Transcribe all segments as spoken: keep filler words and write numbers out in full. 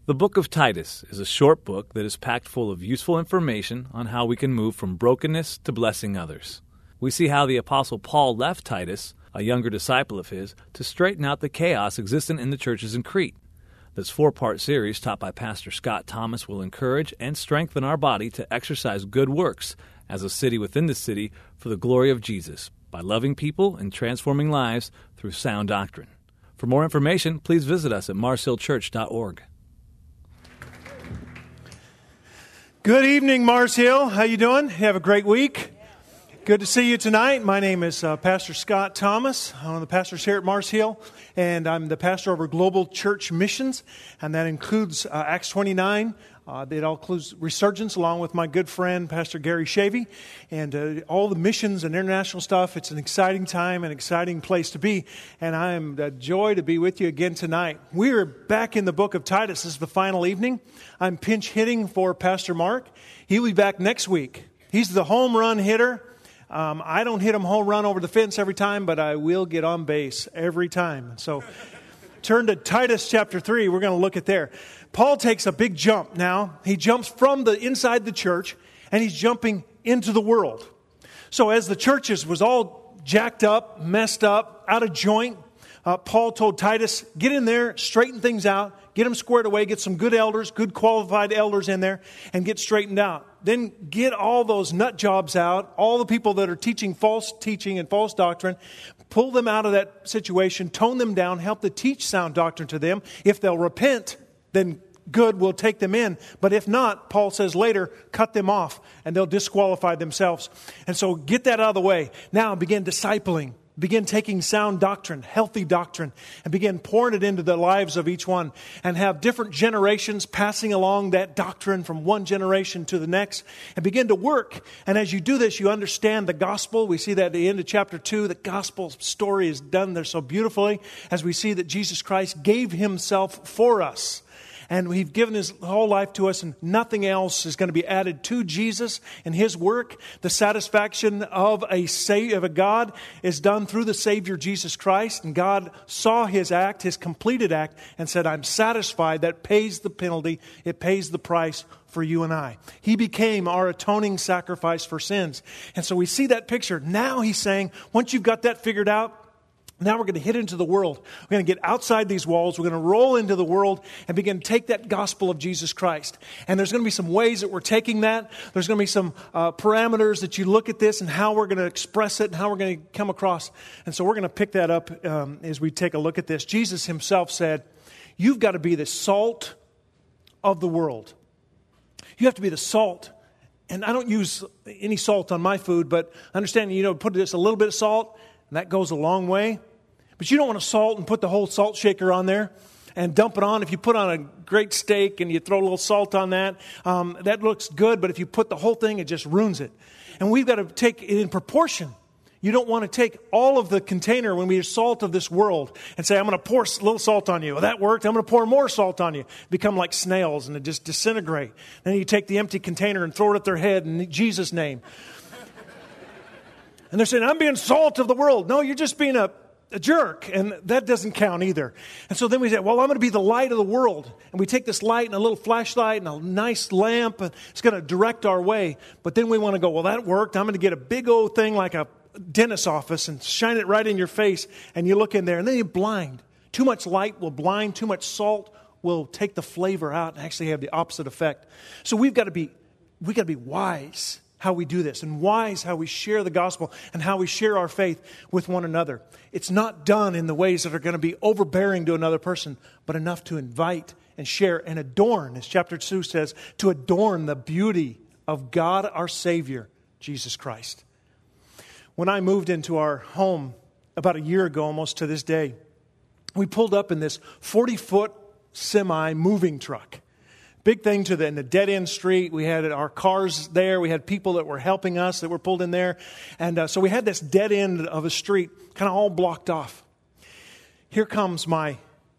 The book of Titus is a short book that is packed full of useful information on how we can move from brokenness to blessing others. We see how the Apostle Paul left Titus, a younger disciple of his, to straighten out the chaos existent in the churches in Crete. This four-part series taught by Pastor Scott Thomas will encourage and strengthen our body to exercise good works as a city within the city for the glory of Jesus by loving people and transforming lives through sound doctrine. For more information, please visit us at mars hill church dot org. Good evening, Mars Hill. How you doing? You have a great week? Good to see you tonight. My name is uh, Pastor Scott Thomas. I'm one of the pastors here at Mars Hill, and I'm the pastor over Global Church Missions, and that includes uh, Acts twenty-nine. Uh, it all includes Resurgence, along with my good friend, Pastor Gary Shavy, and uh, all the missions and international stuff. It's an exciting time, an exciting place to be, and I am a joy to be with you again tonight. We are back in the book of Titus. This is the final evening. I'm pinch hitting for Pastor Mark. He'll be back next week. He's the home run hitter. Um, I don't hit him home run over the fence every time, but I will get on base every time. So turn to Titus chapter three. We're going to look at there. Paul takes a big jump now. He jumps from the inside the church, and he's jumping into the world. So as the churches was all jacked up, messed up, out of joint, uh, Paul told Titus, get in there, straighten things out, get them squared away, get some good elders, good qualified elders in there, and get straightened out. Then get all those nut jobs out, all the people that are teaching false teaching and false doctrine, pull them out of that situation, tone them down, help to teach sound doctrine to them. If they'll repent, then good, we'll take them in. But if not, Paul says later, cut them off, and they'll disqualify themselves. And so get that out of the way. Now begin discipling. Begin taking sound doctrine, healthy doctrine, and begin pouring it into the lives of each one, and have different generations passing along that doctrine from one generation to the next, and begin to work. And as you do this, you understand the gospel. We see that at the end of chapter two, the gospel story is done there so beautifully, as we see that Jesus Christ gave Himself for us. And He's given His whole life to us, and nothing else is going to be added to Jesus and His work. The satisfaction of a sa- of a God is done through the Savior Jesus Christ. And God saw His act, His completed act, and said, I'm satisfied. That pays the penalty. It pays the price for you and I. He became our atoning sacrifice for sins. And so we see that picture. Now He's saying, once you've got that figured out, now we're going to hit into the world. We're going to get outside these walls. We're going to roll into the world and begin to take that gospel of Jesus Christ. And there's going to be some ways that we're taking that. There's going to be some uh, parameters that you look at this and how we're going to express it and how we're going to come across. And so we're going to pick that up um, as we take a look at this. Jesus Himself said, you've got to be the salt of the world. You have to be the salt. And I don't use any salt on my food, but understand, you know, put just a little bit of salt, and that goes a long way. But you don't want to salt and put the whole salt shaker on there and dump it on. If you put on a great steak and you throw a little salt on that, um, that looks good. But if you put the whole thing, it just ruins it. And we've got to take it in proportion. You don't want to take all of the container when we are salt of this world and say, I'm going to pour a little salt on you. Well, that worked. I'm going to pour more salt on you. Become like snails and it just disintegrate. Then you take the empty container and throw it at their head in Jesus' name. And they're saying, I'm being salt of the world. No, you're just being a A jerk, and that doesn't count either. And so then we say, well, I'm going to be the light of the world. And we take this light and a little flashlight and a nice lamp, and it's going to direct our way. But then we want to go, well, that worked. I'm going to get a big old thing like a dentist's office and shine it right in your face. And you look in there, and then you're blind. Too much light will blind. Too much salt will take the flavor out and actually have the opposite effect. So we've got to be, we've got to be wise how we do this, and wise how we share the gospel and how we share our faith with one another. It's not done in the ways that are going to be overbearing to another person, but enough to invite and share and adorn, as chapter two says, to adorn the beauty of God our Savior, Jesus Christ. When I moved into our home about a year ago, almost to this day, we pulled up in this forty-foot semi moving truck. Big thing to the, in the dead-end street. We had our cars there. We had people that were helping us that were pulled in there. And uh, so we had this dead end of a street kind of all blocked off. Here comes my,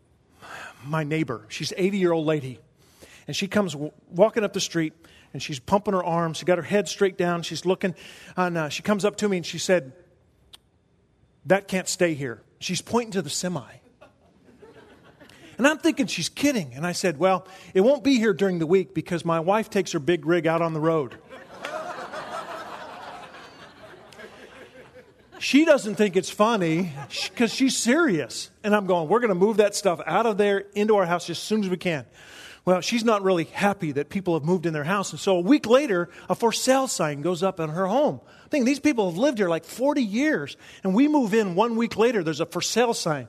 my neighbor. She's an eighty-year-old lady. And she comes w- walking up the street, and she's pumping her arms. She got her head straight down. She's looking. And uh, she comes up to me, and she said, that can't stay here. She's pointing to the semi. And And I'm thinking she's kidding. And I said, well, it won't be here during the week because my wife takes her big rig out on the road. She doesn't think it's funny because she's serious. And I'm going, we're going to move that stuff out of there into our house as soon as we can. Well, she's not really happy that people have moved in their house. And so a week later, a for sale sign goes up in her home. I think these people have lived here like forty years. And we move in one week later, there's a for sale sign.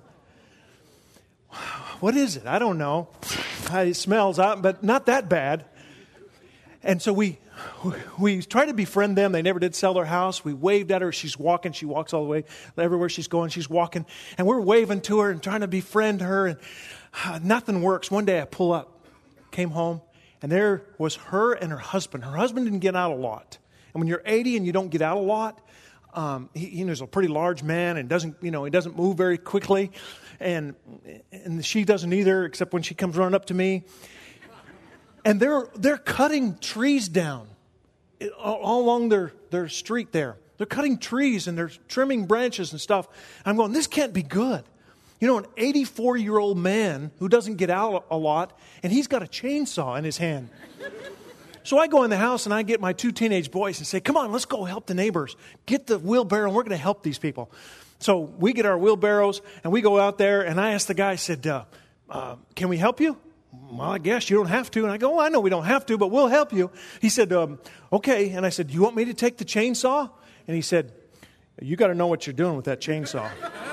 What is it? I don't know. It smells out, but not that bad. And so we we try to befriend them. They never did sell their house. We waved at her. She's walking. She walks all the way. Everywhere she's going, she's walking. And we're waving to her and trying to befriend her. And uh, nothing works. One day I pull up, came home, and there was her and her husband. Her husband didn't get out a lot. And when you're eighty and you don't get out a lot, um, he, he was a pretty large man and doesn't, you know, he doesn't move very quickly. And and she doesn't either, except when she comes running up to me. And they're they're cutting trees down all along their, their street there. They're cutting trees and they're trimming branches and stuff. I'm going, this can't be good. You know, an eighty-four-year-old man who doesn't get out a lot, and he's got a chainsaw in his hand. So I go in the house and I get my two teenage boys and say, come on, let's go help the neighbors. Get the wheelbarrow and we're going to help these people. So we get our wheelbarrows and we go out there, and I asked the guy, I said, uh, uh, can we help you? Well, I guess you don't have to. And I go, well, I know we don't have to, but we'll help you. He said, um, okay. And I said, you want me to take the chainsaw? And he said, you got to know what you're doing with that chainsaw.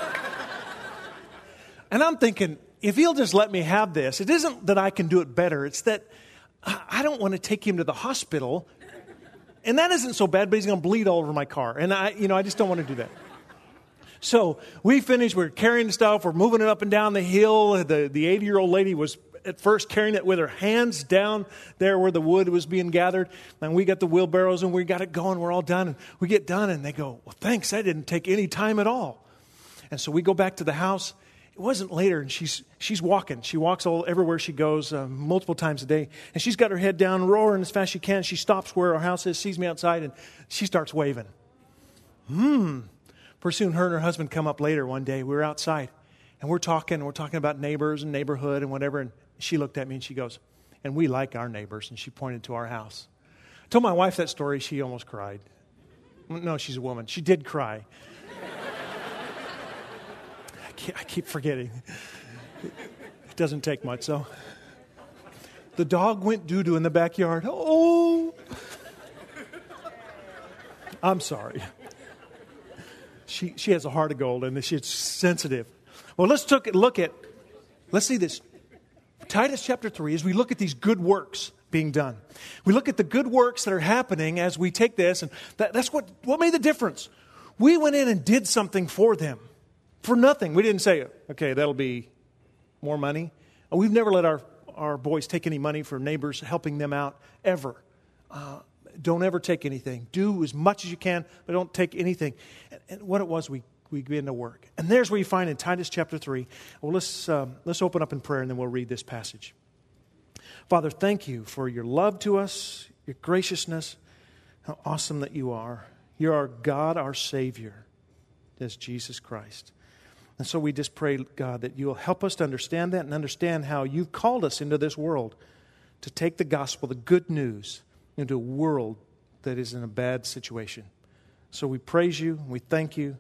And I'm thinking, if he'll just let me have this, it isn't that I can do it better. It's that I don't want to take him to the hospital. And that isn't so bad, but he's going to bleed all over my car. And I, you know, I just don't want to do that. So we finished. We're carrying the stuff. We're moving it up and down the hill. The the eighty-year-old lady was at first carrying it with her hands down there where the wood was being gathered. And we got the wheelbarrows and we got it going. We're all done. And we get done and they go, well, thanks. That didn't take any time at all. And so we go back to the house. It wasn't later, and she's she's walking. She walks all everywhere she goes, uh, multiple times a day. And she's got her head down, roaring as fast as she can. She stops where our house is, sees me outside, and she starts waving. Hmm. Pretty soon, her and her husband come up later one day. We were outside, and we're talking. And we're talking about neighbors and neighborhood and whatever. And she looked at me, and she goes, and we like our neighbors. And she pointed to our house. I told my wife that story. She almost cried. No, she's a woman. She did cry. I keep forgetting. It doesn't take much, so. The dog went doo-doo in the backyard. Oh. I'm sorry. She she has a heart of gold, and she's sensitive. Well, let's took, look at, let's see this. Titus chapter three, as we look at these good works being done. We look at the good works that are happening as we take this, and that, that's what, what made the difference. We went in and did something for them. For nothing. We didn't say, okay, that'll be more money. We've never let our, our boys take any money for neighbors, helping them out, ever. Uh, don't ever take anything. Do as much as you can, but don't take anything. And, and what it was, we, we began to work. And there's where you find in Titus chapter three. Well, let's, um, let's open up in prayer, and then we'll read this passage. Father, thank you for your love to us, your graciousness, how awesome that you are. You're our God, our Savior, as Jesus Christ. And so we just pray, God, that you'll help us to understand that and understand how you've called us into this world to take the gospel, the good news, into a world that is in a bad situation. So we praise you, we thank you,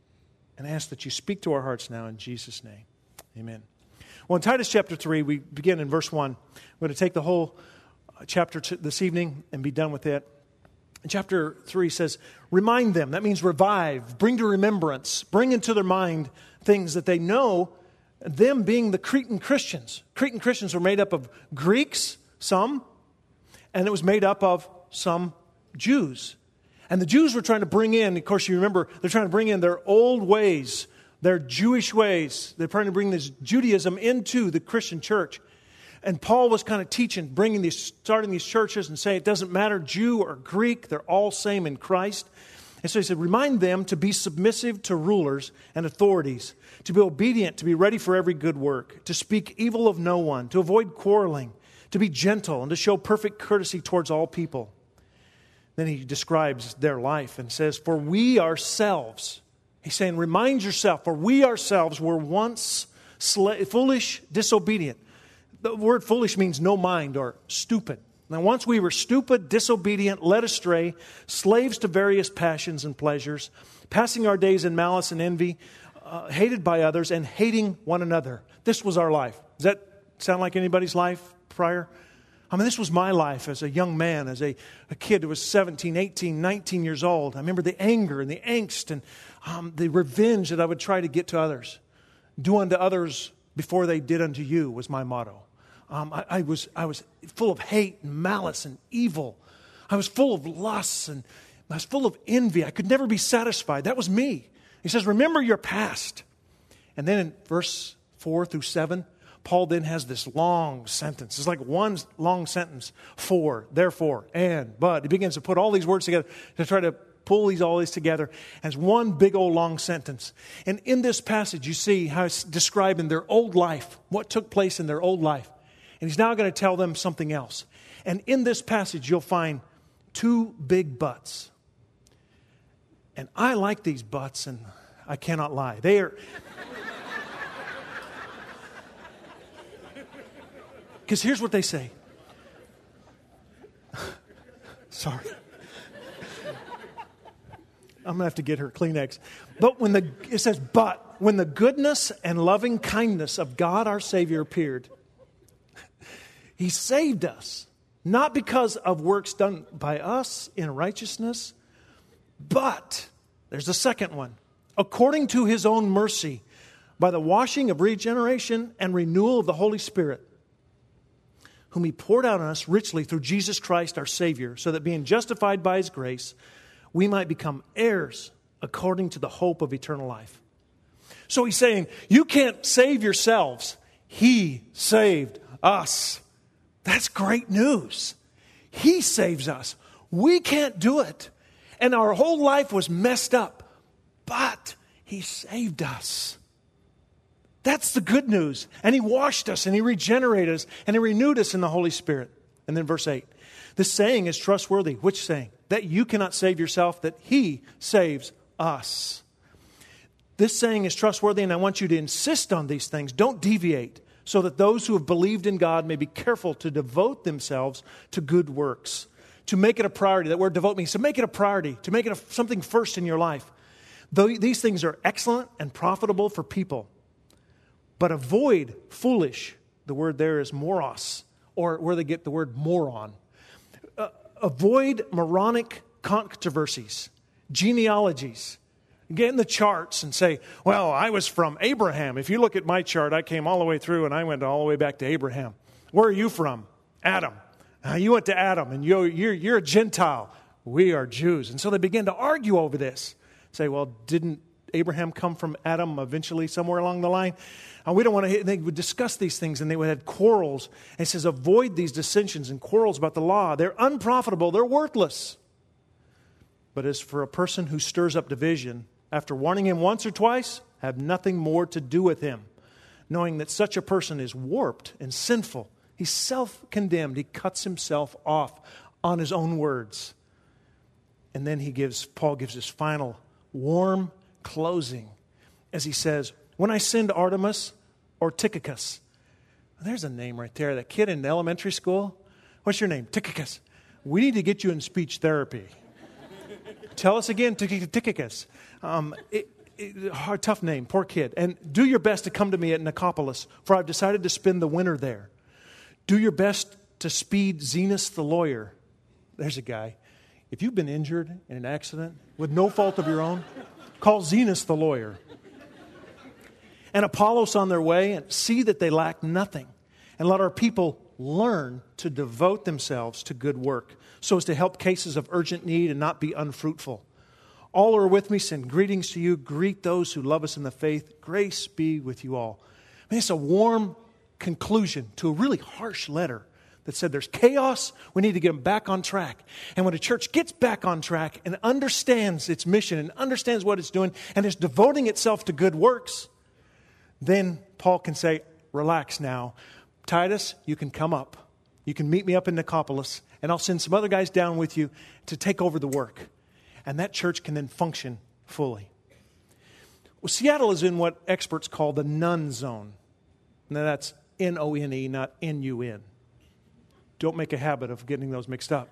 and ask that you speak to our hearts now in Jesus' name. Amen. Well, in Titus chapter three, we begin in verse one. We're going to take the whole chapter this evening and be done with it. And chapter three says, remind them. That means revive, bring to remembrance, bring into their mind things that they know, them being the Cretan Christians. Cretan Christians were made up of Greeks, some, and it was made up of some Jews. And the Jews were trying to bring in, of course you remember, they're trying to bring in their old ways, their Jewish ways. They're trying to bring this Judaism into the Christian church. And Paul was kind of teaching, bringing these, starting these churches and saying it doesn't matter Jew or Greek, they're all same in Christ. And so he said, remind them to be submissive to rulers and authorities, to be obedient, to be ready for every good work, to speak evil of no one, to avoid quarreling, to be gentle, and to show perfect courtesy towards all people. Then he describes their life and says, for we ourselves, he's saying, remind yourself, for we ourselves were once Sla- foolish, disobedient. The word foolish means no mind or stupid. Now, once we were stupid, disobedient, led astray, slaves to various passions and pleasures, passing our days in malice and envy, uh, hated by others, and hating one another. This was our life. Does that sound like anybody's life prior? I mean, this was my life as a young man, as a, a kid who was seventeen, eighteen, nineteen years old. I remember the anger and the angst and um, the revenge that I would try to get to others. Do unto others before they did unto you was my motto. Um, I, I was I was full of hate and malice and evil. I was full of lusts and I was full of envy. I could never be satisfied. That was me. He says, remember your past. And then in verse four through seven, Paul then has this long sentence. It's like one long sentence. For, therefore, and, but. He begins to put all these words together to try to pull these all these together as one big old long sentence. And in this passage, you see how it's describing their old life, what took place in their old life. And he's now going to tell them something else. And in this passage, you'll find two big buts. And I like these buts, and I cannot lie. They are... Because here's what they say. Sorry. I'm going to have to get her Kleenex. But when the, it says, but when the goodness and loving kindness of God our Savior appeared, He saved us, not because of works done by us in righteousness, but, there's the second one, according to His own mercy, by the washing of regeneration and renewal of the Holy Spirit, whom He poured out on us richly through Jesus Christ our Savior, so that being justified by His grace, we might become heirs according to the hope of eternal life. So he's saying, you can't save yourselves. He saved us. That's great news. He saves us. We can't do it. And our whole life was messed up. But He saved us. That's the good news. And He washed us and He regenerated us and He renewed us in the Holy Spirit. And then verse eight. This saying is trustworthy. Which saying? That you cannot save yourself, that He saves us. This saying is trustworthy, and I want you to insist on these things. Don't deviate, so that those who have believed in God may be careful to devote themselves to good works. To make it a priority. That word devote means to make it a priority. To make it a, something first in your life. Though these things are excellent and profitable for people. But avoid foolish. The word there is moros, or where they get the word moron. Uh, avoid moronic controversies, genealogies. Get in the charts and say, well, I was from Abraham. If you look at my chart, I came all the way through and I went all the way back to Abraham. Where are you from? Adam. Uh, you went to Adam and you're, you're, you're a Gentile. We are Jews. And so they begin to argue over this. Say, well, didn't Abraham come from Adam eventually somewhere along the line? Uh, we don't want to, they would discuss these things and they would have quarrels. And it says, avoid these dissensions and quarrels about the law. They're unprofitable. They're worthless. But as for a person who stirs up division, after warning him once or twice, have nothing more to do with him, knowing that such a person is warped and sinful. He's self-condemned. He cuts himself off on his own words. And then he gives, Paul gives his final warm closing as he says, when I send Artemas or Tychicus, there's a name right there, that kid in elementary school. What's your name? Tychicus. We need to get you in speech therapy. Tell us again, Tychicus. Um, it, it, hard, tough name, poor kid. And do your best to come to me at Nicopolis, for I've decided to spend the winter there. Do your best to speed Zenas the lawyer. There's a guy. If you've been injured in an accident with no fault of your own, call Zenas the lawyer. And Apollos on their way, and see that they lack nothing. And let our people learn to devote themselves to good work, so as to help cases of urgent need and not be unfruitful. All who are with me send greetings to you. Greet those who love us in the faith. Grace be with you all. I mean, it's a warm conclusion to a really harsh letter that said there's chaos. We need to get them back on track. And when a church gets back on track and understands its mission and understands what it's doing and is devoting itself to good works, then Paul can say, relax now. Titus, you can come up. You can meet me up in Nicopolis, and I'll send some other guys down with you to take over the work. And that church can then function fully. Well, Seattle is in what experts call the none zone. And that's N O N E, not N U N. Don't make a habit of getting those mixed up.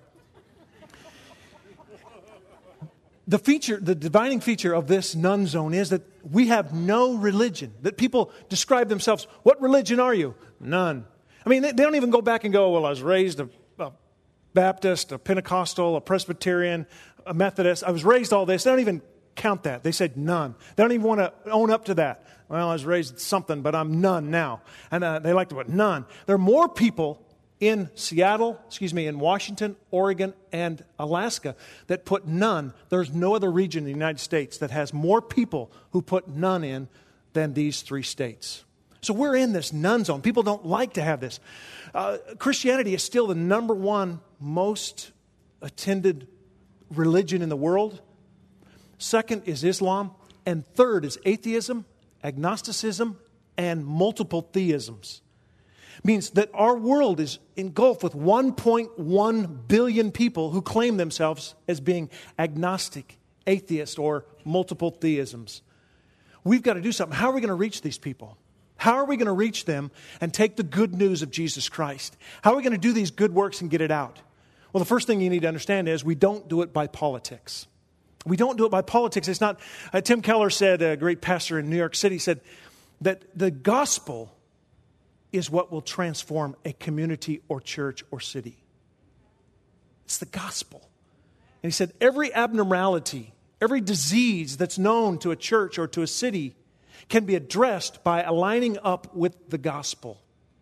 The feature, the defining feature of this nun zone is that we have no religion. That people describe themselves, what religion are you? None. I mean, they, they don't even go back and go, well, I was raised a, a Baptist, a Pentecostal, a Presbyterian, a Methodist. I was raised all this. They don't even count that. They said none. They don't even want to own up to that. Well, I was raised something, but I'm none now. And uh, they like to put none. There are more people in Seattle, excuse me, in Washington, Oregon, and Alaska that put none. There's no other region in the United States that has more people who put none in than these three states. So we're in this none zone. People don't like to have this. Uh, Christianity is still the number one most attended religion in the world. Second is Islam. And third is atheism, agnosticism, and multiple theisms. Means that our world is engulfed with one point one billion people who claim themselves as being agnostic, atheist, or multiple theisms. We've got to do something. How are we going to reach these people? How are we going to reach them and take the good news of Jesus Christ? How are we going to do these good works and get it out? Well, the first thing you need to understand is we don't do it by politics. We don't do it by politics. It's not, uh, Tim Keller said, a great pastor in New York City, said that the gospel is what will transform a community or church or city. It's the gospel. And he said every abnormality, every disease that's known to a church or to a city can be addressed by aligning up with the gospel.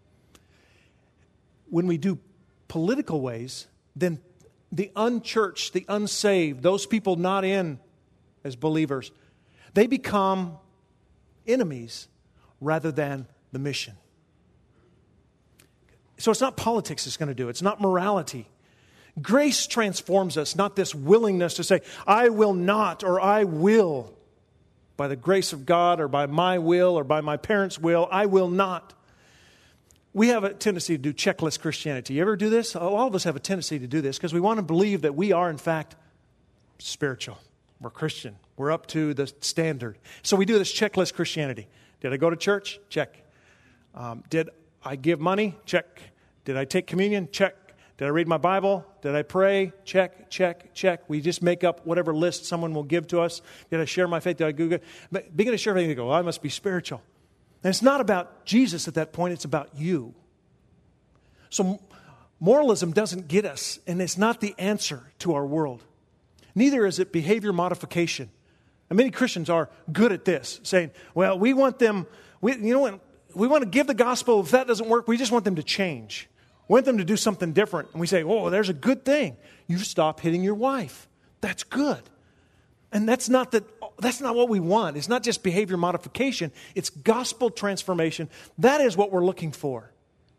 When we do political ways, then the unchurched, the unsaved, those people not in as believers, they become enemies rather than the mission. So it's not politics that's going to do it. It's not morality. Grace transforms us, not this willingness to say, I will not or I will. By the grace of God or by my will or by my parents' will, I will not. We have a tendency to do checklist Christianity. You ever do this? All of us have a tendency to do this because we want to believe that we are, in fact, spiritual. We're Christian. We're up to the standard. So we do this checklist Christianity. Did I go to church? Check. Um, did I give money? Check. Did I take communion? Check. Did I read my Bible? Did I pray? Check, check, check. We just make up whatever list someone will give to us. Did I share my faith? Did I Google? Begin to share everything. You go, well, I must be spiritual. And it's not about Jesus at that point. It's about you. So moralism doesn't get us, and it's not the answer to our world. Neither is it behavior modification. And many Christians are good at this, saying, well, we want them, we, you know what? We want to give the gospel. If that doesn't work, we just want them to change. We want them to do something different. And we say, oh, there's a good thing. You stop hitting your wife. That's good. And that's not the, that's not what we want. It's not just behavior modification. It's gospel transformation. That is what we're looking for.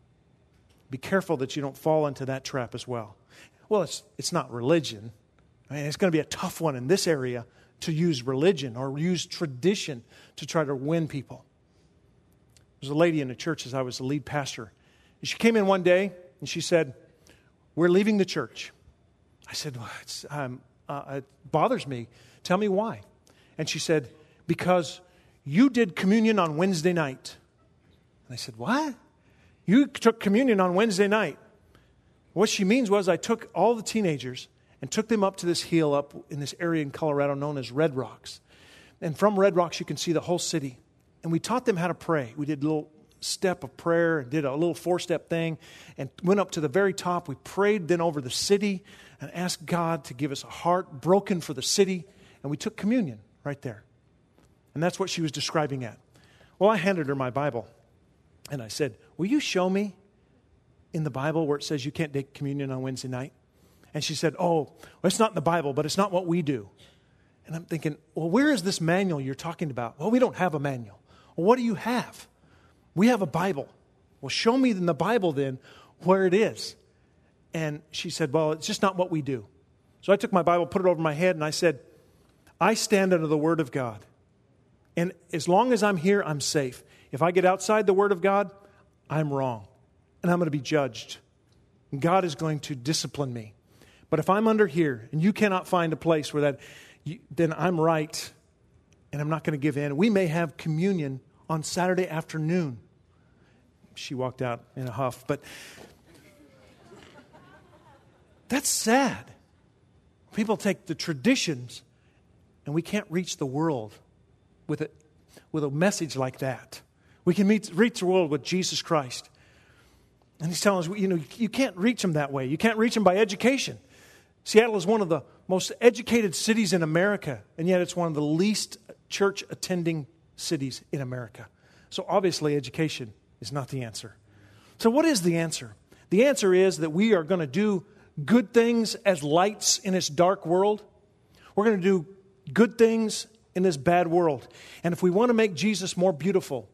Be careful that you don't fall into that trap as well. Well, it's it's not religion. I mean, it's going to be a tough one in this area to use religion or use tradition to try to win people. There was a lady in the church as I was the lead pastor. And she came in one day and she said, we're leaving the church. I said, well, it's, um, uh, it bothers me. Tell me why. And she said, because you did communion on Wednesday night. And I said, what? You took communion on Wednesday night. What she means was I took all the teenagers and took them up to this hill up in this area in Colorado known as Red Rocks. And from Red Rocks, you can see the whole city. And we taught them how to pray. We did a little step of prayer and did a little four-step thing and went up to the very top. We prayed then over the city and asked God to give us a heart broken for the city. And we took communion right there. And that's what she was describing at. Well, I handed her my Bible. And I said, will you show me in the Bible where it says you can't take communion on Wednesday night? And she said, oh, well, it's not in the Bible, but it's not what we do. And I'm thinking, well, where is this manual you're talking about? Well, we don't have a manual. Well, what do you have? We have a Bible. Well, show me in the Bible then where it is. And she said, well, it's just not what we do. So I took my Bible, put it over my head, and I said, I stand under the Word of God. And as long as I'm here, I'm safe. If I get outside the Word of God, I'm wrong. And I'm going to be judged. And God is going to discipline me. But if I'm under here, and you cannot find a place where that, you, then I'm right. And I'm not going to give in. We may have communion on Saturday afternoon. she walked out in a huff. But that's sad. People take the traditions, and we can't reach the world with a, with a message like that. We can meet, reach the world with Jesus Christ. And he's telling us, you know, you can't reach them that way. You can't reach them by education. Seattle is one of the most educated cities in America, and yet it's one of the least church-attending cities in America. So obviously education is not the answer. So what is the answer? The answer is that we are going to do good things as lights in this dark world. We're going to do good things in this bad world. And if we want to make Jesus more beautiful,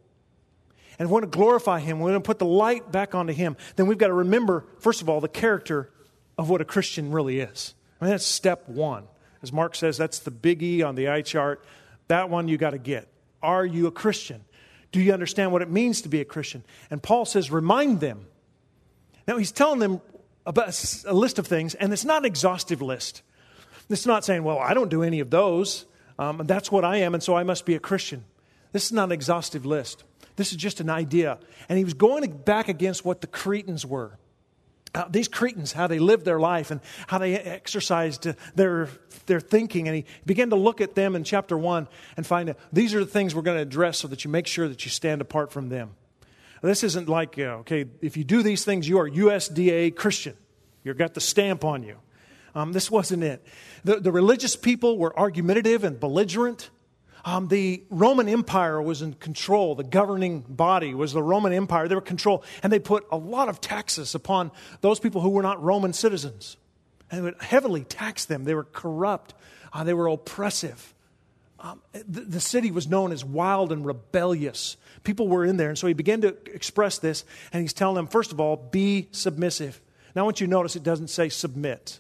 and we want to glorify Him, we want to put the light back onto Him, then we've got to remember, first of all, the character of what a Christian really is. I mean, that's step one. As Mark says, that's the biggie on the eye chart. That one you got to get. Are you a Christian? Do you understand what it means to be a Christian? And Paul says, remind them. Now, he's telling them about a list of things, and it's not an exhaustive list. It's not saying, well, I don't do any of those. Um, and that's what I am, and so I must be a Christian. This is not an exhaustive list. This is just an idea. And he was going back against what the Cretans were. Uh, these Cretans, how they lived their life and how they exercised their, their thinking. And he began to look at them in chapter one and find out these are the things we're going to address so that you make sure that you stand apart from them. This isn't like, you know, okay, if you do these things, you are U S D A Christian. You've got the stamp on you. Um, this wasn't it. The, the religious people were argumentative and belligerent. Um, the Roman Empire was in control. The governing body was the Roman Empire. They were in control. And they put a lot of taxes upon those people who were not Roman citizens. And they would heavily tax them. They were corrupt. Uh, they were oppressive. Um, the, the city was known as wild and rebellious. People were in there. And so he began to express this. And he's telling them, first of all, be submissive. Now I want you to notice it doesn't say submit.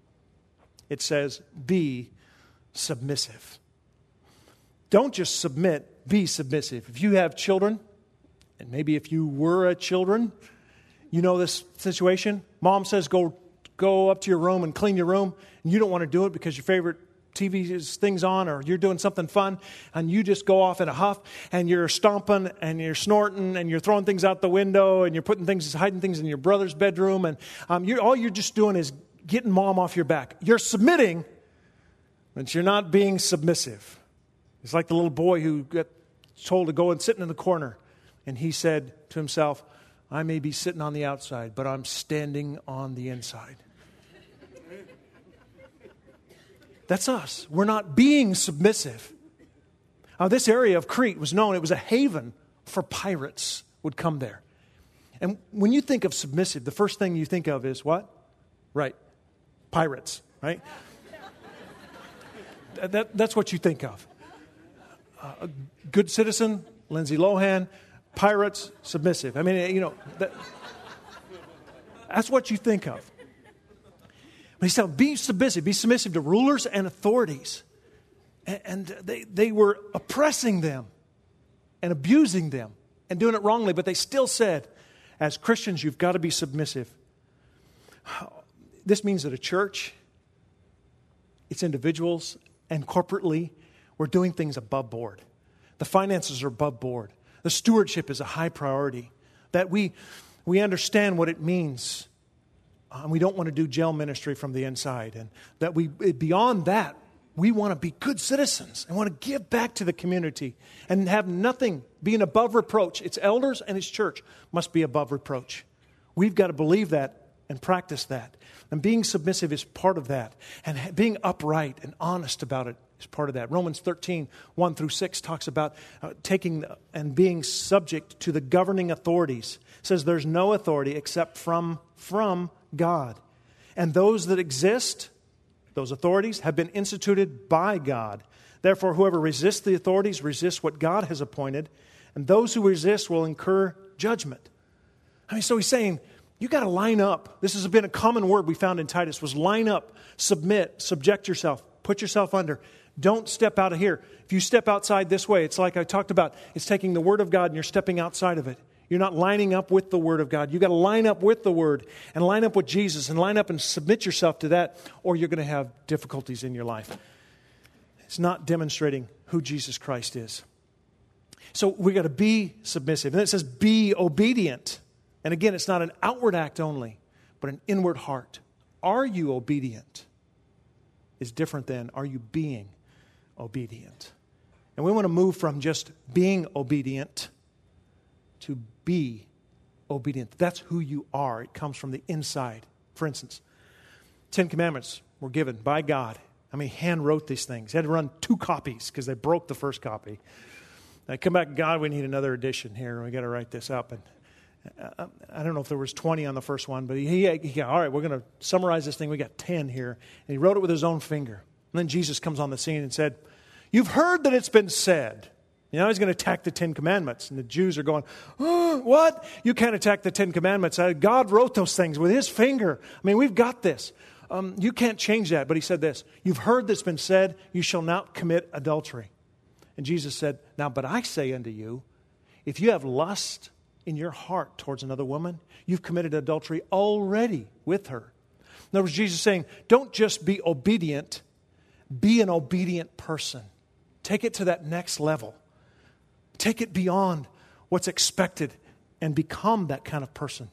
It says be submissive. Don't just submit, be submissive. If you have children, and maybe if you were a children, you know this situation. Mom says go go up to your room and clean your room, and you don't want to do it because your favorite T V thing's on or you're doing something fun, and you just go off in a huff, and you're stomping, and you're snorting, and you're throwing things out the window, and you're putting things, hiding things in your brother's bedroom, and um, you're, all you're just doing is getting mom off your back. You're submitting, but you're not being submissive. It's like the little boy who got told to go and sit in the corner. And he said to himself, I may be sitting on the outside, but I'm standing on the inside. That's us. We're not being submissive. Now, this area of Crete was known, it was a haven for pirates would come there. And when you think of submissive, the first thing you think of is what? Right. Pirates, right? that, that's what you think of. Uh, a good citizen, Lindsay Lohan, pirates, submissive. I mean, you know, that, that's what you think of. But he said, be submissive. Be submissive to rulers and authorities. And, and they, they were oppressing them and abusing them and doing it wrongly. But they still said, as Christians, you've got to be submissive. This means that a church, its individuals, and corporately, we're doing things above board. The finances are above board. The stewardship is a high priority. That we we understand what it means. Uh, and we don't want to do jail ministry from the inside. And that we, beyond that, we want to be good citizens and want to give back to the community and have nothing being above reproach. Its elders and its church must be above reproach. We've got to believe that and practice that. And being submissive is part of that. And being upright and honest about it is part of that. Romans thirteen, one through six talks about uh, taking and being subject to the governing authorities. It says there's no authority except from, from God. And those that exist, those authorities, have been instituted by God. Therefore, whoever resists the authorities resists what God has appointed. And those who resist will incur judgment. I mean, so he's saying, you got to line up. This has been a common word we found in Titus, was line up, submit, subject yourself, put yourself under. Don't step out of here. If you step outside this way, it's like I talked about, it's taking the Word of God and you're stepping outside of it. You're not lining up with the Word of God. You've got to line up with the Word and line up with Jesus and line up and submit yourself to that, or you're going to have difficulties in your life. It's not demonstrating who Jesus Christ is. So we got to be submissive. And it says be obedient. And again, it's not an outward act only, but an inward heart. Are you obedient? Is different than are you being obedient? And we want to move from just being obedient to be obedient. That's who you are. It comes from the inside. For instance, Ten Commandments were given by God. I mean, he hand wrote these things. He had to run two copies because they broke the first copy. I come back, God, we need another edition here. We got to write this up. And uh, I don't know if there was twenty on the first one, but he, he, he all right, we're going to summarize this thing. We got ten here. And he wrote it with his own finger. And then Jesus comes on the scene and said, you've heard that it's been said. You know, he's going to attack the Ten Commandments. And the Jews are going, oh, what? You can't attack the Ten Commandments. God wrote those things with his finger. I mean, we've got this. Um, you can't change that. But he said this, you've heard that's been said, you shall not commit adultery. And Jesus said, now, but I say unto you, if you have lust in your heart towards another woman, you've committed adultery already with her. In other words, Jesus is saying, don't just be obedient, be an obedient person. Take it to that next level. Take it beyond what's expected and become that kind of person.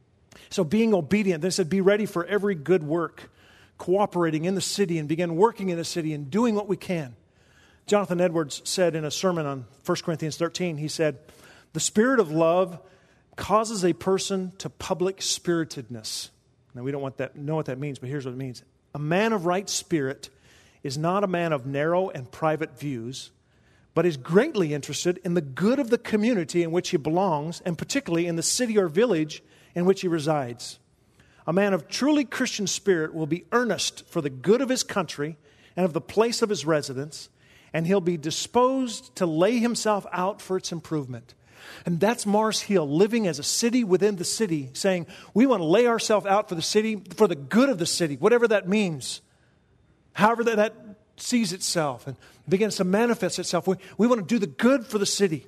So being obedient, they said, be ready for every good work, cooperating in the city and begin working in the city and doing what we can. Jonathan Edwards said in a sermon on First Corinthians thirteen, he said, the spirit of love causes a person to public spiritedness. Now, we don't want that, know what that means, but here's what it means. A man of right spirit is not a man of narrow and private views, but is greatly interested in the good of the community in which he belongs, and particularly in the city or village in which he resides. A man of truly Christian spirit will be earnest for the good of his country and of the place of his residence, and he'll be disposed to lay himself out for its improvement. And that's Mars Hill, living as a city within the city, saying, we want to lay ourselves out for the city, for the good of the city, whatever that means. However that, that sees itself and begins to manifest itself. We, we want to do the good for the city.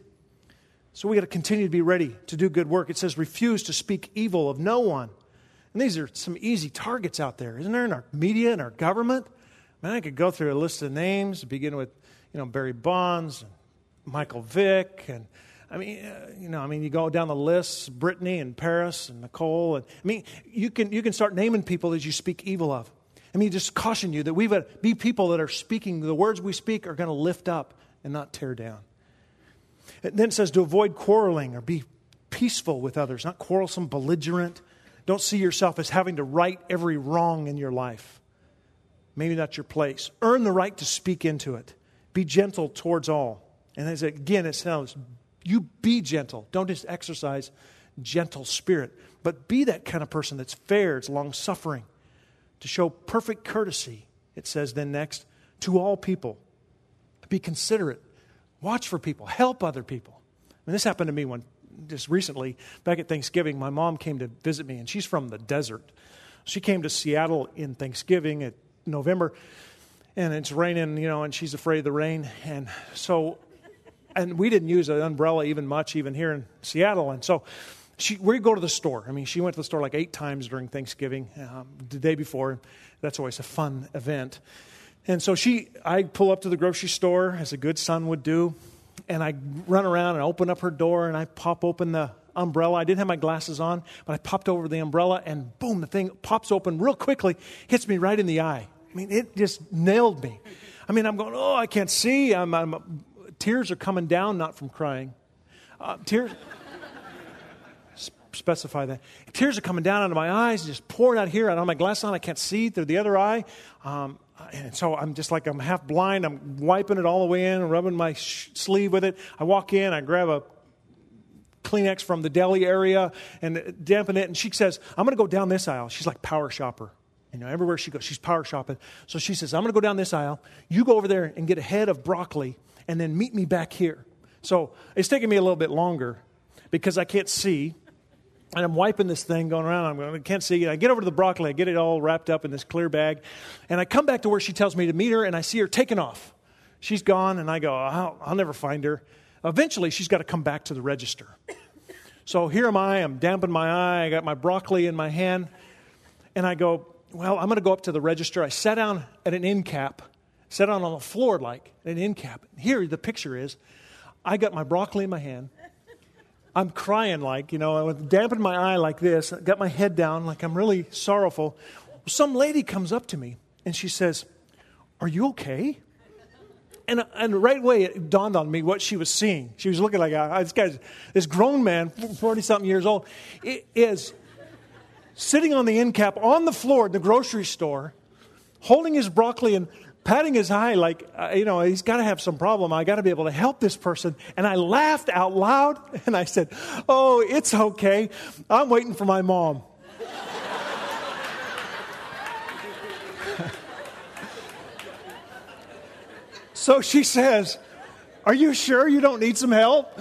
So we got to continue to be ready to do good work. It says, refuse to speak evil of no one. And these are some easy targets out there, isn't there, in our media and our government? Man, I could go through a list of names, begin with, you know, Barry Bonds, and Michael Vick, and I mean, uh, you know, I mean, you go down the list, Brittany and Paris and Nicole, and I mean, you can you can start naming people as you speak evil of. I mean, just caution you that we've got to be people that are speaking, the words we speak are going to lift up and not tear down. And then it says to avoid quarreling or be peaceful with others, not quarrelsome, belligerent. Don't see yourself as having to right every wrong in your life. Maybe that's your place. Earn the right to speak into it. Be gentle towards all. And as again, it sounds, you be gentle. Don't just exercise gentle spirit, but be that kind of person that's fair, it's long-suffering, to show perfect courtesy. It says then next, to all people. Be considerate. Watch for people. Help other people. And this happened to me one just recently, back at Thanksgiving. My mom came to visit me, and she's from the desert. She came to Seattle in Thanksgiving at November, and it's raining, you know, and she's afraid of the rain. And so, and we didn't use an umbrella even much, even here in Seattle. And so she, we go to the store. I mean, she went to the store like eight times during Thanksgiving, um, the day before. That's always a fun event. And so she, I pull up to the grocery store, as a good son would do, and I run around and open up her door, and I pop open the umbrella. I didn't have my glasses on, but I popped over the umbrella, and boom, the thing pops open real quickly, hits me right in the eye. I mean, it just nailed me. I mean, I'm going, oh, I can't see. I'm, I'm, tears are coming down, not from crying. Uh, tears, specify that. Tears are coming down out of my eyes, just pouring out here. I don't have my glasses on. I can't see through the other eye. Um, and so I'm just like, I'm half blind. I'm wiping it all the way in, rubbing my sh- sleeve with it. I walk in, I grab a Kleenex from the deli area and dampen it. And she says, I'm going to go down this aisle. She's like power shopper. You know, everywhere she goes, she's power shopping. So she says, I'm going to go down this aisle. You go over there and get a head of broccoli and then meet me back here. So it's taking me a little bit longer because I can't see. And I'm wiping this thing going around. I'm going, I can't see. I get over to the broccoli. I get it all wrapped up in this clear bag. And I come back to where she tells me to meet her, and I see her taking off. She's gone, and I go, I'll, I'll never find her. Eventually, she's got to come back to the register. So here am I. I'm damping my eye. I got my broccoli in my hand. And I go, well, I'm going to go up to the register. I sat down at an end cap, sat down on the floor like at an end cap. Here, the picture is, I got my broccoli in my hand. I'm crying like, you know, I would dampen my eye like this. I got my head down like I'm really sorrowful. Some lady comes up to me and she says, "Are you okay?" And, and right away it dawned on me what she was seeing. She was looking like, uh, this guy's, this grown man, forty-something years old, is sitting on the end cap on the floor in the grocery store, holding his broccoli and patting his eye like, uh, you know, he's got to have some problem. I got to be able to help this person. And I laughed out loud and I said, "Oh, it's okay. I'm waiting for my mom." So she says, "Are you sure you don't need some help?"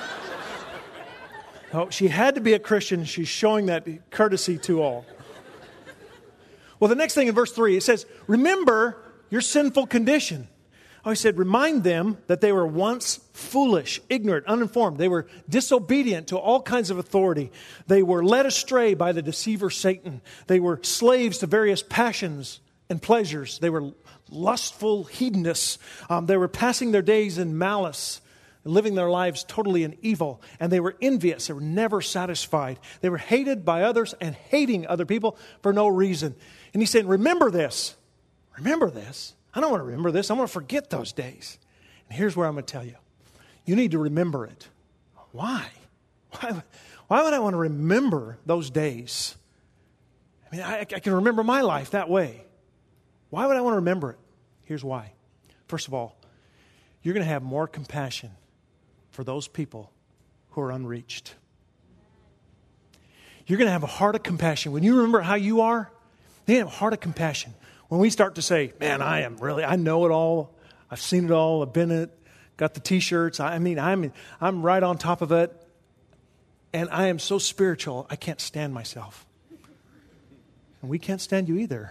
Oh, she had to be a Christian. She's showing that courtesy to all. Well, the next thing in verse three, it says, "Remember your sinful condition." Oh, he said, remind them that they were once foolish, ignorant, uninformed. They were disobedient to all kinds of authority. They were led astray by the deceiver Satan. They were slaves to various passions and pleasures. They were lustful hedonists. Um, they were passing their days in malice, living their lives totally in evil. And they were envious. They were never satisfied. They were hated by others and hating other people for no reason. And he's saying, remember this. Remember this. I don't want to remember this. I want to forget those days. And here's where I'm going to tell you. You need to remember it. Why? Why, why would I want to remember those days? I mean, I, I can remember my life that way. Why would I want to remember it? Here's why. First of all, you're going to have more compassion for those people who are unreached. You're going to have a heart of compassion. When you remember how you are, they have a heart of compassion. When we start to say, man, I am really, I know it all. I've seen it all. I've been in it. Got the T-shirts. I mean, I'm, I'm right on top of it. And I am so spiritual, I can't stand myself. And we can't stand you either.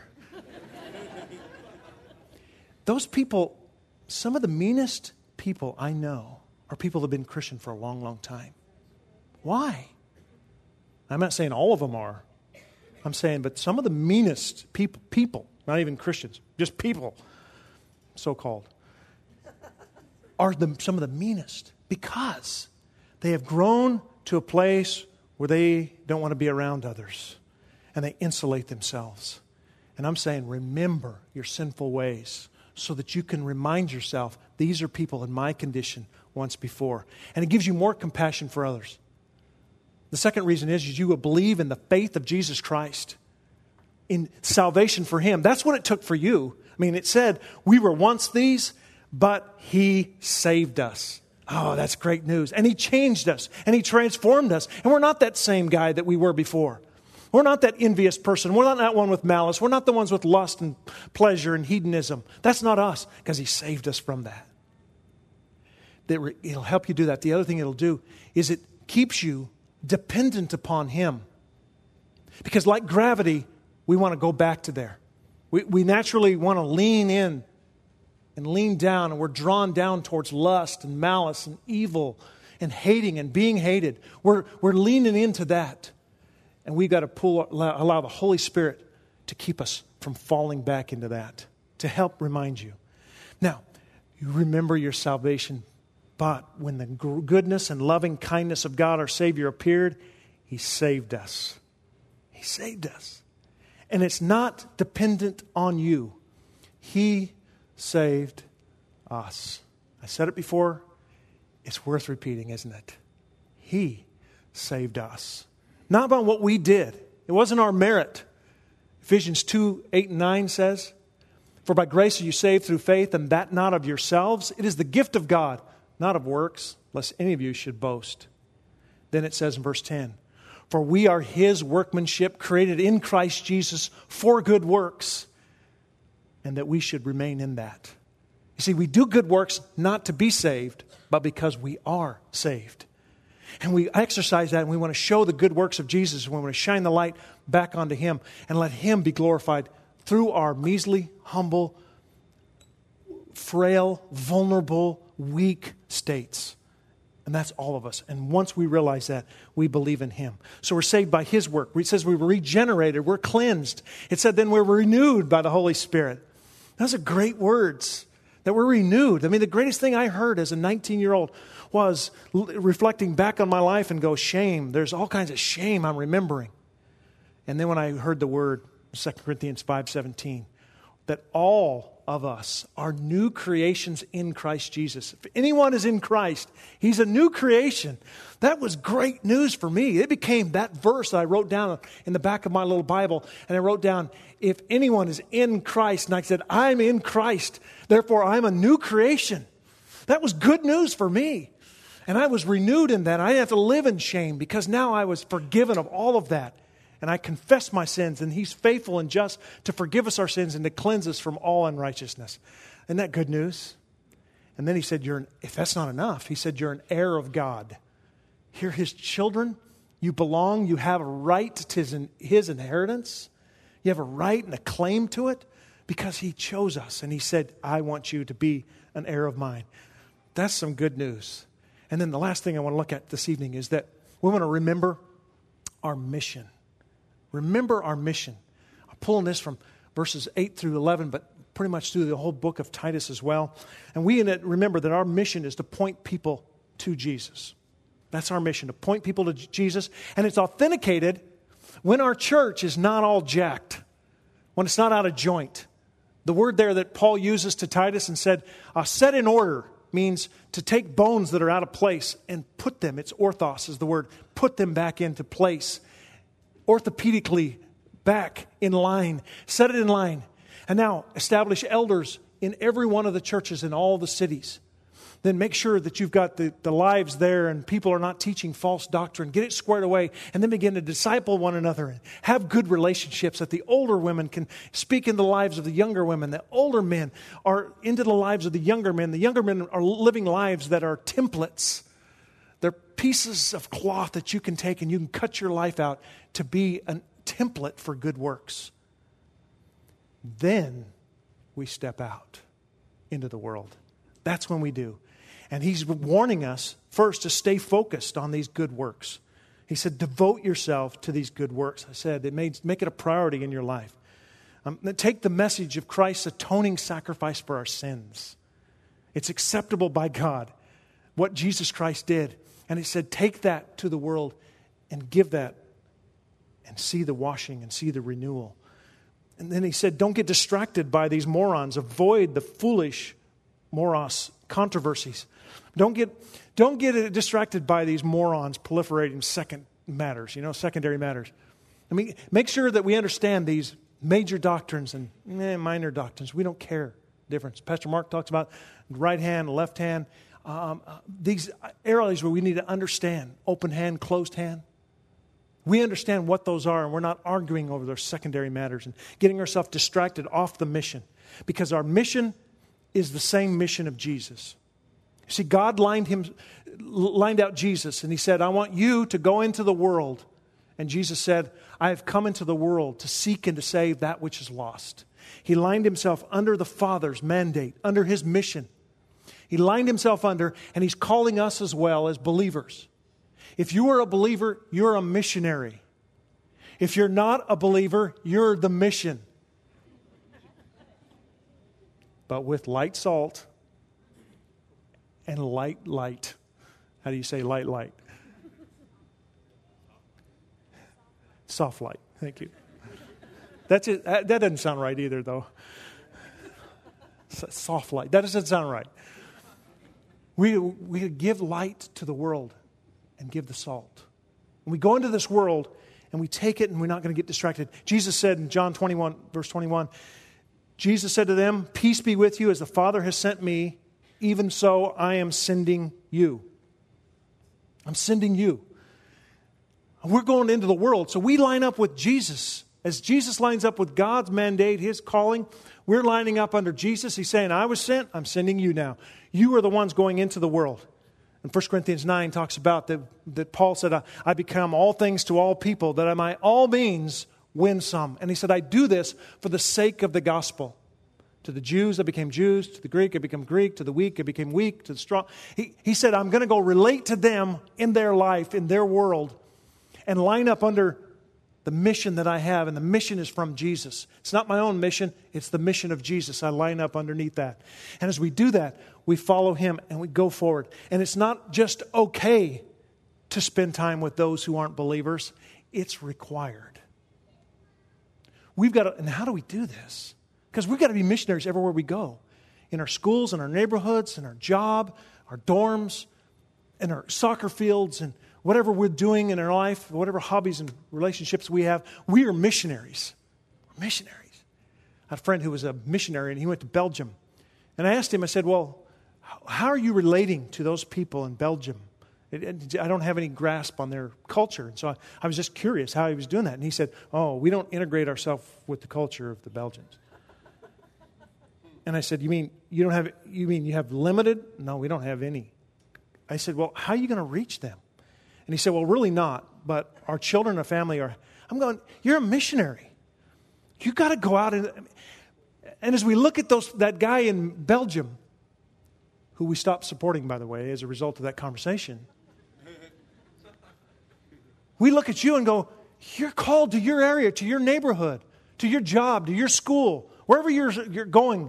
Those people, some of the meanest people I know are people that have been Christian for a long, long time. Why? I'm not saying all of them are. I'm saying, but some of the meanest people, people, not even Christians, just people, so-called, are the, some of the meanest because they have grown to a place where they don't want to be around others and they insulate themselves. And I'm saying, remember your sinful ways so that you can remind yourself, these are people in my condition once before. And it gives you more compassion for others. The second reason is, is you will believe in the faith of Jesus Christ, in salvation for Him. That's what it took for you. I mean, it said, we were once these, but He saved us. Oh, that's great news. And He changed us, and He transformed us. And we're not that same guy that we were before. We're not that envious person. We're not that one with malice. We're not the ones with lust and pleasure and hedonism. That's not us, because He saved us from that. It'll help you do that. The other thing it'll do is it keeps you dependent upon Him. Because like gravity, we want to go back to there. We, we naturally want to lean in and lean down, and we're drawn down towards lust and malice and evil and hating and being hated. We're, we're leaning into that. And we've got to pull, allow, allow the Holy Spirit to keep us from falling back into that, to help remind you. Now, you remember your salvation, but when the goodness and loving kindness of God, our Savior, appeared, He saved us. He saved us. And it's not dependent on you. He saved us. I said it before. It's worth repeating, isn't it? He saved us. Not about what we did. It wasn't our merit. Ephesians two, eight and nine says, "For by grace are you saved through faith, and that not of yourselves. It is the gift of God, not of works, lest any of you should boast." Then it says in verse ten, "For we are His workmanship, created in Christ Jesus for good works, and that we should remain in that." You see, we do good works not to be saved, but because we are saved. And we exercise that, and we want to show the good works of Jesus. We want to shine the light back onto Him and let Him be glorified through our measly, humble, frail, vulnerable, weak states. And that's all of us. And once we realize that, we believe in Him. So we're saved by His work. It says we were regenerated. We're cleansed. It said then we're renewed by the Holy Spirit. Those are great words. that we're renewed. I mean, the greatest thing I heard as a nineteen-year-old was l- reflecting back on my life and go, shame. There's all kinds of shame I'm remembering. And then when I heard the word, Second Corinthians five seventeen, that all of us are new creations in Christ Jesus. If anyone is in Christ, he's a new creation. That was great news for me. It became that verse that I wrote down in the back of my little Bible. And I wrote down, if anyone is in Christ, and I said, I'm in Christ, therefore I'm a new creation. That was good news for me. And I was renewed in that. I didn't have to live in shame because now I was forgiven of all of that. And I confess my sins, and He's faithful and just to forgive us our sins and to cleanse us from all unrighteousness. Isn't that good news? And then He said, "You're an, if that's not enough," He said, "You're an heir of God. You're His children. You belong. You have a right to His, his inheritance. You have a right and a claim to it because He chose us. And He said, I want you to be an heir of mine." That's some good news. And then the last thing I want to look at this evening is that we want to remember our mission. Remember our mission. I'm pulling this from verses eight through eleven, but pretty much through the whole book of Titus as well. And we in it remember that our mission is to point people to Jesus. That's our mission, to point people to Jesus. And it's authenticated when our church is not all jacked, when it's not out of joint. The word there that Paul uses to Titus and said, uh, set in order, means to take bones that are out of place and put them, it's orthos is the word, put them back into place. Orthopedically back in line. Set it in line. And now establish elders in every one of the churches in all the cities. Then make sure that you've got the, the lives there and people are not teaching false doctrine. Get it squared away and then begin to disciple one another and have good relationships that the older women can speak in the lives of the younger women. The older men are into the lives of the younger men. The younger men are living lives that are templates. They're pieces of cloth that you can take and you can cut your life out to be a template for good works. Then we step out into the world. That's when we do. And He's warning us first to stay focused on these good works. He said, devote yourself to these good works. I said, it made, make it a priority in your life. Um, take the message of Christ's atoning sacrifice for our sins. It's acceptable by God, what Jesus Christ did. And He said, take that to the world and give that and see the washing and see the renewal. And then He said, don't get distracted by these morons. Avoid the foolish moros controversies. Don't get, don't get distracted by these morons proliferating second matters, you know, secondary matters. I mean, make sure that we understand these major doctrines and eh, minor doctrines. We don't care difference. Pastor Mark talks about right hand, left hand. Um, uh, these areas where we need to understand open hand, closed hand. We understand what those are, and we're not arguing over those secondary matters and getting ourselves distracted off the mission, because our mission is the same mission of Jesus. See, God lined him, lined out Jesus, and He said, I want you to go into the world. And Jesus said, I have come into the world to seek and to save that which is lost. He lined Himself under the Father's mandate, under His mission. He lined Himself under, and He's calling us as well as believers. If you are a believer, you're a missionary. If you're not a believer, you're the mission. But with light salt and light light. How do you say light light? Soft light. Thank you. That's it. That doesn't sound right either, though. Soft light. That doesn't sound right. We, we give light to the world and give the salt. When we go into this world and we take it and we're not going to get distracted. Jesus said in John twenty-one, verse twenty-one, Jesus said to them, peace be with you, as the Father has sent me, even so I am sending you. I'm sending you. We're going into the world, so we line up with Jesus. As Jesus lines up with God's mandate, His calling, we're lining up under Jesus. He's saying, I was sent, I'm sending you now. You are the ones going into the world. And First Corinthians nine talks about that, that Paul said, I, I become all things to all people, that I might all means win some. And he said, I do this for the sake of the gospel. To the Jews, I became Jews. To the Greek, I became Greek. To the weak, I became weak. To the strong. He, he said, I'm going to go relate to them in their life, in their world, and line up under the mission that I have, and the mission is from Jesus. It's not my own mission, it's the mission of Jesus. I line up underneath that. And as we do that, we follow him and we go forward. And it's not just okay to spend time with those who aren't believers, it's required. We've got to, and how do we do this? Because we've got to be missionaries everywhere we go. In our schools, in our neighborhoods, in our job, our dorms, in our soccer fields, and whatever we're doing in our life, whatever hobbies and relationships we have, we are missionaries. We're missionaries. I had a friend who was a missionary, and he went to Belgium. And I asked him, I said, well, how are you relating to those people in Belgium? I don't have any grasp on their culture. And so I, I was just curious how he was doing that. And he said, oh, we don't integrate ourselves with the culture of the Belgians. And I said, you mean you don't have, you mean you have limited? No, we don't have any. I said, well, how are you going to reach them? And he said, well, really not. But our children and family are, I'm going, you're a missionary. You got to go out. And, and as we look at those, that guy in Belgium, who we stopped supporting, by the way, as a result of that conversation, we look at you and go, you're called to your area, to your neighborhood, to your job, to your school, wherever you're, you're going.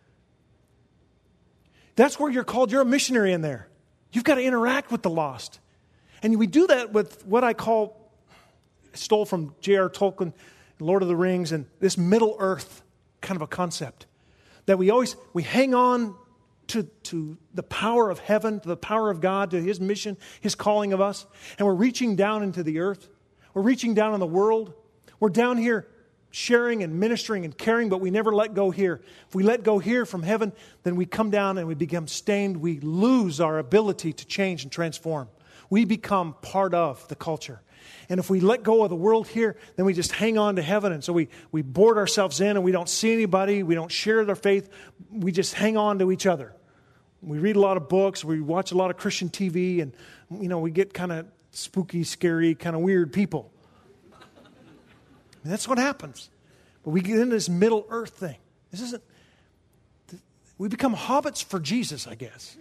That's where you're called. You're a missionary in there. You've got to interact with the lost. And we do that with what I call, stole from J R Tolkien, Lord of the Rings, and this Middle Earth kind of a concept. That we always, we hang on to, to the power of heaven, to the power of God, to his mission, his calling of us. And we're reaching down into the earth. We're reaching down in the world. We're down here sharing and ministering and caring, but we never let go here. If we let go here from heaven, then we come down and we become stained. We lose our ability to change and transform. We become part of the culture. And if we let go of the world here, then we just hang on to heaven. And so we, we board ourselves in and we don't see anybody. We don't share their faith. We just hang on to each other. We read a lot of books. We watch a lot of Christian T V. And, you know, we get kind of spooky, scary, kind of weird people. And that's what happens. But we get into this Middle Earth thing. This isn't, we become hobbits for Jesus, I guess.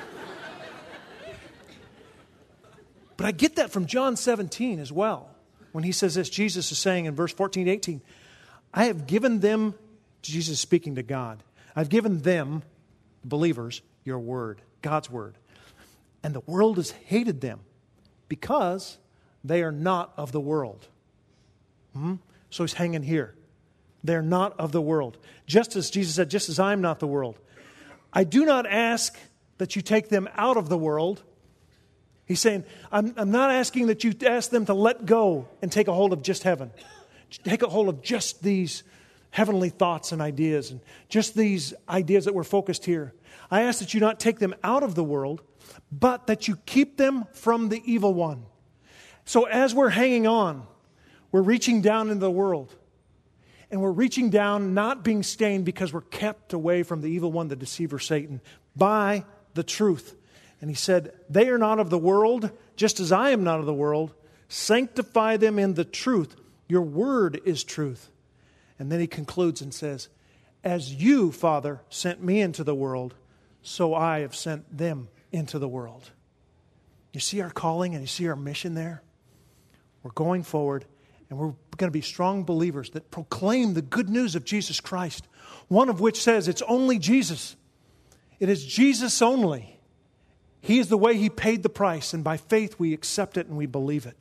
But I get that from John seventeen as well. When he says this, Jesus is saying in verse fourteen, eighteen, I have given them, Jesus is speaking to God, I've given them, believers, your word, God's word. And the world has hated them because they are not of the world. Hmm? So he's hanging here. They're not of the world. Just as Jesus said, just as I'm not the world. I do not ask that you take them out of the world. He's saying, I'm, I'm not asking that you ask them to let go and take a hold of just heaven. Take a hold of just these heavenly thoughts and ideas and just these ideas that were focused here. I ask that you not take them out of the world, but that you keep them from the evil one. So as we're hanging on, we're reaching down into the world. And we're reaching down, not being stained because we're kept away from the evil one, the deceiver Satan, by the truth. And he said, they are not of the world, just as I am not of the world. Sanctify them in the truth. Your word is truth. And then he concludes and says, as you, Father, sent me into the world, so I have sent them into the world. You see our calling and you see our mission there? We're going forward. And we're going to be strong believers that proclaim the good news of Jesus Christ. One of which says it's only Jesus. It is Jesus only. He is the way he paid the price. And by faith we accept it and we believe it.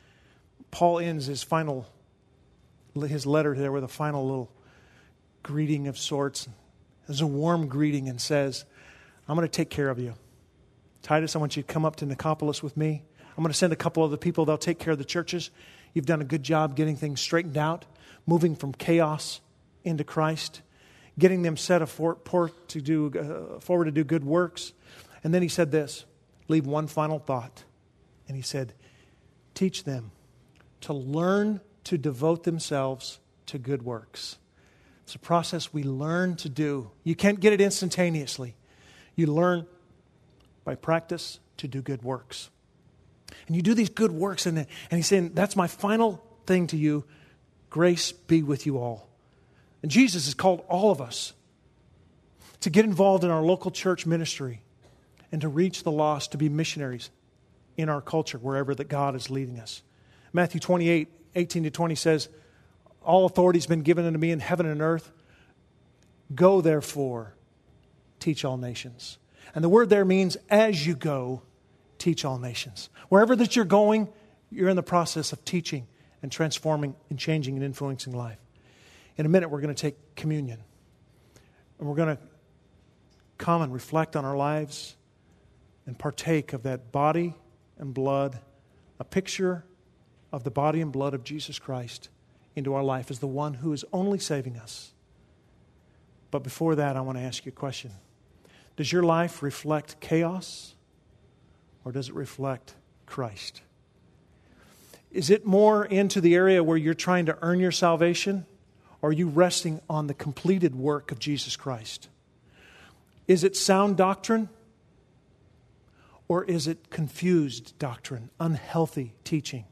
Paul ends his final, his letter there with a final little greeting of sorts. There's a warm greeting and says, I'm going to take care of you. Titus, I want you to come up to Nicopolis with me. I'm going to send a couple of the people. They'll take care of the churches. You've done a good job getting things straightened out, moving from chaos into Christ, getting them set forth to do, uh, forward to do good works. And then he said this, leave one final thought. And he said, teach them to learn to devote themselves to good works. It's a process we learn to do. You can't get it instantaneously. You learn by practice to do good works. And you do these good works, and, and he's saying, that's my final thing to you. Grace be with you all. And Jesus has called all of us to get involved in our local church ministry and to reach the lost, to be missionaries in our culture, wherever that God is leading us. Matthew twenty-eight, eighteen to twenty says, all authority has been given unto me in heaven and earth. Go therefore, teach all nations. And the word there means as you go, teach all nations. Wherever that you're going, you're in the process of teaching and transforming and changing and influencing life. In a minute, we're going to take communion. And we're going to come and reflect on our lives and partake of that body and blood, a picture of the body and blood of Jesus Christ into our life as the one who is only saving us. But before that, I want to ask you a question. Does your life reflect chaos or does it reflect Christ? Is it more into the area where you're trying to earn your salvation, or are you resting on the completed work of Jesus Christ? Is it sound doctrine, or is it confused doctrine, unhealthy teaching?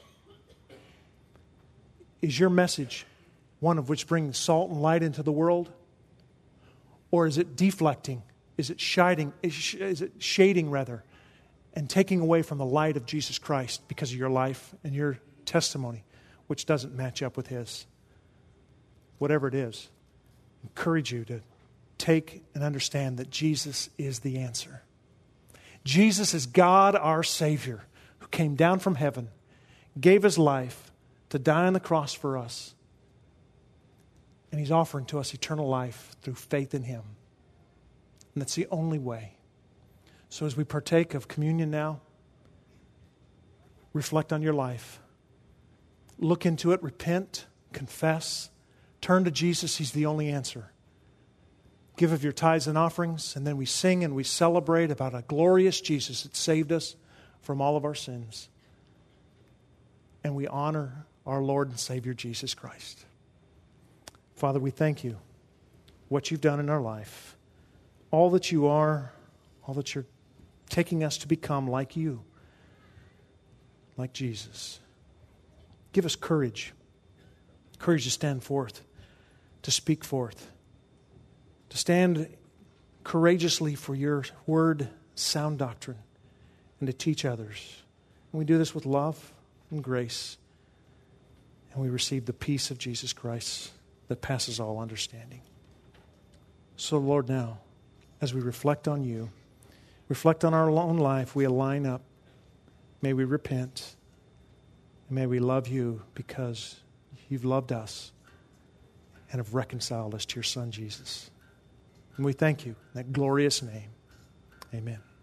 Is your message one of which brings salt and light into the world, or is it deflecting? Is it shading, is it shading rather, and taking away from the light of Jesus Christ because of your life and your testimony, which doesn't match up with His? Whatever it is, I encourage you to take and understand that Jesus is the answer. Jesus is God, our Savior, who came down from heaven, gave His life to die on the cross for us, and He's offering to us eternal life through faith in Him. And that's the only way. So as we partake of communion now, reflect on your life. Look into it, repent, confess, turn to Jesus. He's the only answer. Give of your tithes and offerings, and then we sing and we celebrate about a glorious Jesus that saved us from all of our sins. And we honor our Lord and Savior Jesus Christ. Father, we thank you what you've done in our life, all that you are, all that you're taking us to become like you, like Jesus. Give us courage, courage to stand forth, to speak forth, to stand courageously for your word, sound doctrine, and to teach others. And we do this with love and grace, and we receive the peace of Jesus Christ that passes all understanding. So, Lord, now, as we reflect on you, reflect on our own life, we align up. May we repent. And may we love you because you've loved us and have reconciled us to your Son, Jesus. And we thank you in that glorious name. Amen.